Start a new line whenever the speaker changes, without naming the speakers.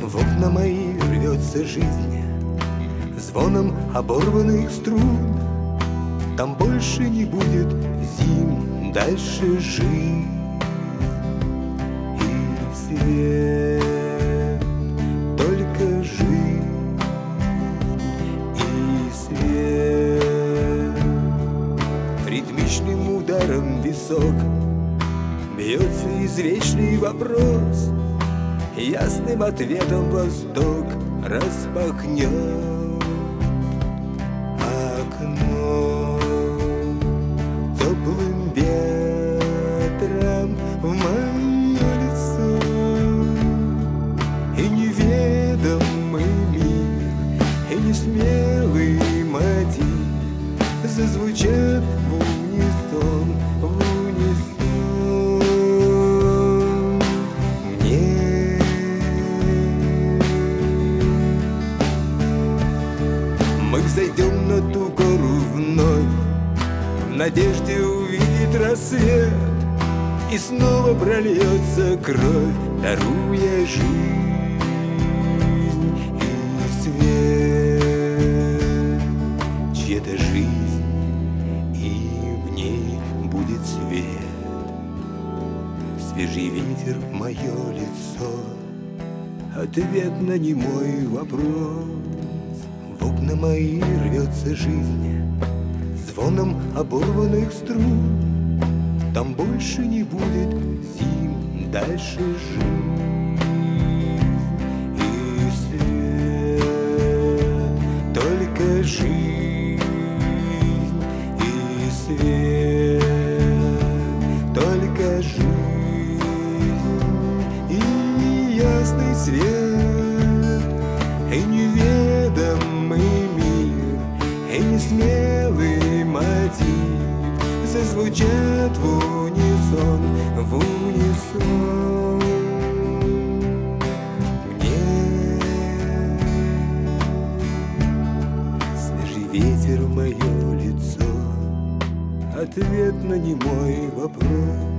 В окна мои рвется жизнь звоном оборванных струн. Там больше не будет зим, дальше жизнь и свет, только жизнь и свет. Ритмичным ударом висок бьется извечный вопрос, ясным ответом восток распахнет окно. Теплым ветром в мое лицо и неведомый мир, и несмелый мотив зазвучат в унисон, в унисон. Мы взойдем на ту гору вновь в надежде увидеть рассвет, и снова прольется кровь, даруя жизнь и свет. Чья-то жизнь, и в ней будет свет. Свежий ветер в мое лицо, ответ на немой вопрос. В окна мои рвется жизнь звоном оборванных струн. Там больше не будет зим, дальше жизнь и свет, только жизнь и свет, только жизнь и ясный свет, и неведомый мир, и несмелый мотив зазвучат в унисон, в унисон. Мне свежий ветер в мое лицо, ответ на немой вопрос.